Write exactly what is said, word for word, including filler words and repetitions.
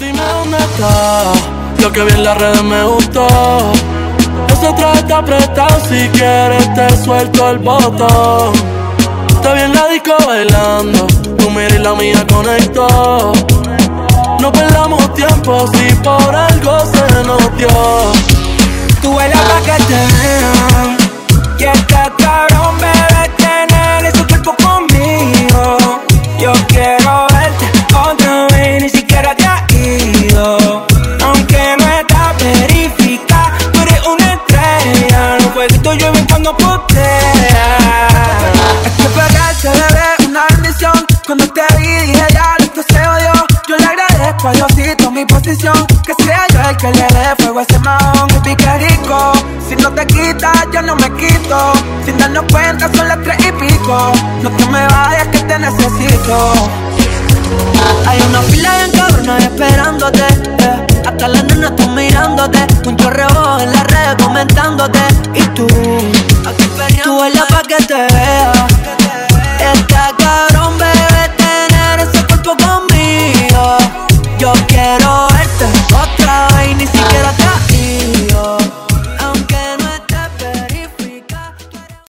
Dime dónde estás, lo que vi en las redes me gustó. Ese traje está apretado, si quieres te suelto el botón. Te vi en la disco bailando, tu mira y la mía conectó. No perdamos tiempo, si por algo se nos dio. Tú bailas pa' que te vean, que está cabrón, bebé, tener ese cuerpo conmigo. Yo quiero verte otra vez, ni siquiera te has ido. Aunque no está verificada, tú eres una estrella. Los fueguitos llueven cuando posteas. Es que pegarte, bebé, una bendición. Cuando te vi dije ya, listo se odió. Yo le agradezco a Diosito mi posición, que sea yo el que le dé fuego a ese mahón. Y pique rico, si no te quitas yo no me quito. Sin darnos cuenta son las tres y pico. No te me vayas que te necesito. Hay una fila en cada